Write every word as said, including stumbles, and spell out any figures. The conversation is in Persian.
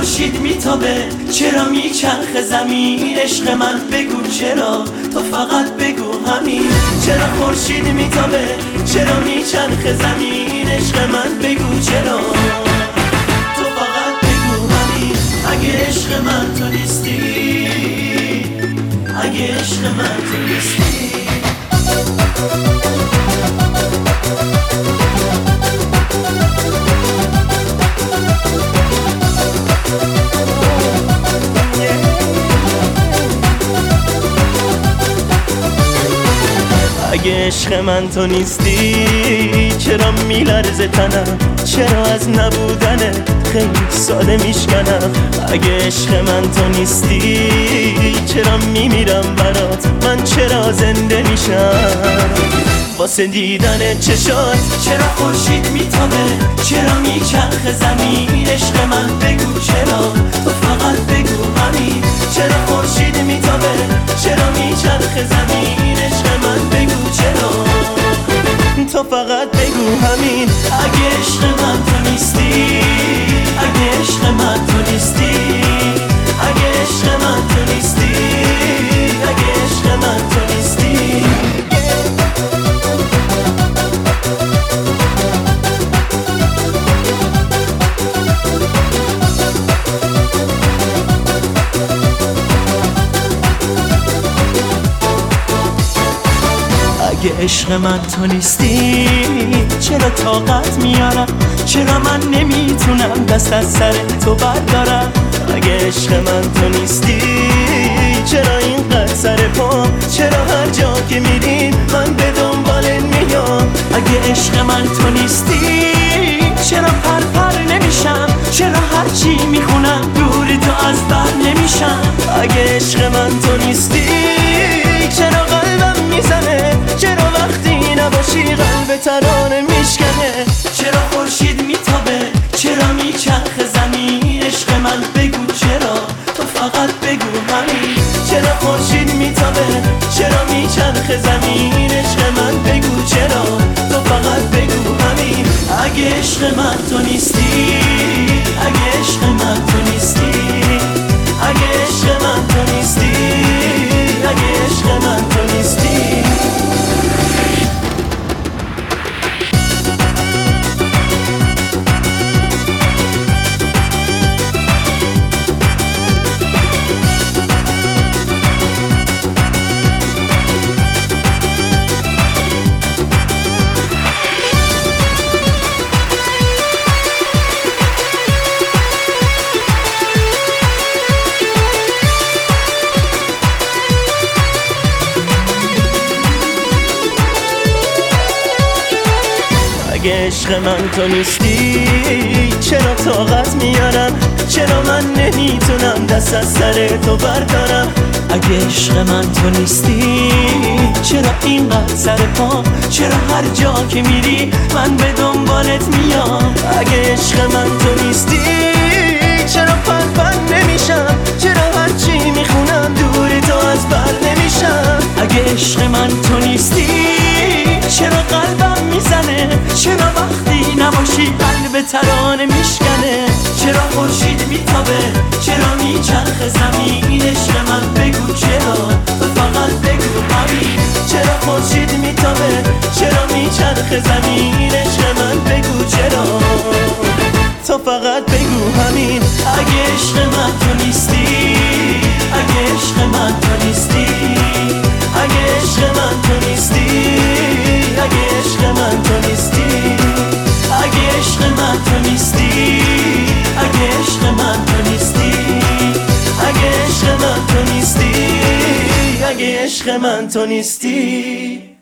خورشید میتابه، چرا میچرخه زمین؟ عشق من بگو چرا، تو فقط بگو همین. چرا خورشید میتابه، چرا میچرخه زمین؟ عشق من بگو چرا، تو فقط بگو همین. اگه عشق من تو نیستی، اگه عشق من تو نیستی. اگه عشق من تو نیستی، چرا میلرزه تنم؟ چرا از نبودنه خیلی ساده میشکنم؟ اگه عشق من تو نیستی، چرا میمیرم برات؟ من چرا زنده میشم واسه دیدن چشات؟ چرا خورشید میتابه، چرا میچرخه زمین؟ عشق من بگو چرا، تو فقط بگو همین. چرا خورشید میتابه، چرا میچرخه زمین؟ عشق من بگو چرا، تو فقط بگو همین. اگه عشق من تو نیستی، اگه عشق من تو نیستی، اگه عشق من تو نیستی، اگه عشق من تو نیستی. اگه عشق من تو نیستی، چرا طاقت میارم؟ چرا من نمیتونم دست از سر تو بردارم؟ اگه عشق من تو نیستی، چرا اینقدر سر پا؟ چرا هر جا که میری من به دنبالت میام؟ اگه عشق من تو نیستی، چرا پر پر نمیشم؟ چرا هرچی میخونم دور تو از بر نمیشم؟ اگه عشق من تو نیستی، چرا قلبم میزنه؟ چرا وقتی نباشی قلب ترانه میشکنه؟ چرا خورشید میتابه، چرا میچرخه زمین؟ عشق من بگو چرا، تو فقط بگو همین. چرا خورشید میتابه، چرا میچرخه زمین؟ عشق من بگو چرا، تو فقط بگو همین. اگه عشق من تو نیستی، اگه عشق من تو نیستی، اگه عشق من تو نیستی، اگه عشق من تو نیستی. اگه عشق من تو نیستی، چرا طاقت میارم؟ چرا من نمیتونم دست از سر تو بردارم؟ اگه عشق من تو نیستی، چرا اینقدر سر پا؟ چرا هر جا که میری من به دنبالت میام؟ اگه عشق من تو نیستی، چرا پر پر نمیشم؟ چرا هرچی میخونم دور تو از بر نمیشم؟ اگه عشق من تو نیستی، چرا قلبم میزنه؟ چرا وقتی نباشی قلب ترانه میشکنه؟ چرا خورشید میتابه، چرا میچرخه زمین؟ عشق من بگو چرا، تو فقط بگو همین. چرا خورشید میتابه، چرا میچرخه زمین؟ عشق من بگو چرا، تو فقط بگو همین. اگه عشق من تو نیستی، اگه عشق من تو نیستی، اگه عشق من تو نیستی، اگه عشق من تو نیستی، اگه عشق من تو نیستی، اگه عشق من تو نیستی، اگه عشق من تو نیستی، اگه عشق من تو نیستی.